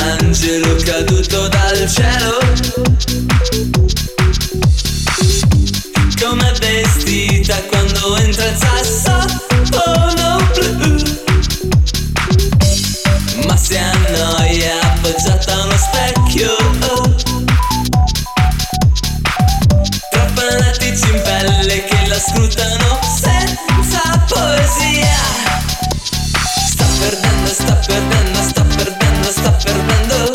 angelo caduto dal cielo. Com'è vestita quando entra il sassofono blu, ma si annoia appoggiata a uno specchio. Tra fanatici in pelle che la scrutano senza poesia. Sta perdendo, sta perdendo, sta perdendo, sta perdendo.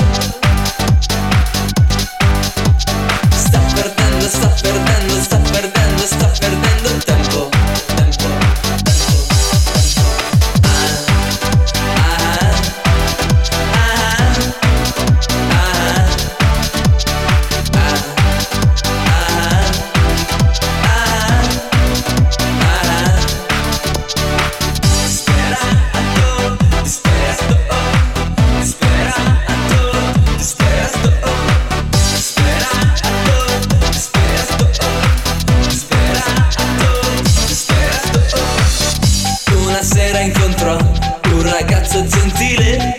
Sta perdendo, sta perdendo, sta perdendo, sta perdendo tempo, tempo, tempo. Una sera incontrò un ragazzo gentile.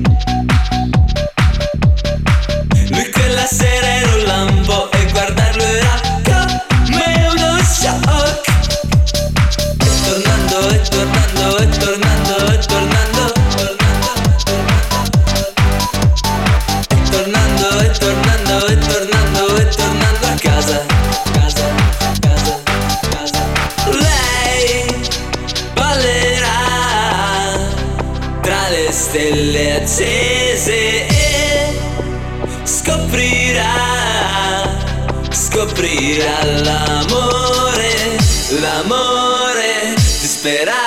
Lui quella sera era un lampo e guardarlo era come uno shock. E tornando, e tornando, e tornando, e tornando, e tornando, e tornando, e tornando, e tornando a casa, casa, casa, casa. Lei ballerà tra le stelle accese e scoprirà l'amore, l'amore disperare.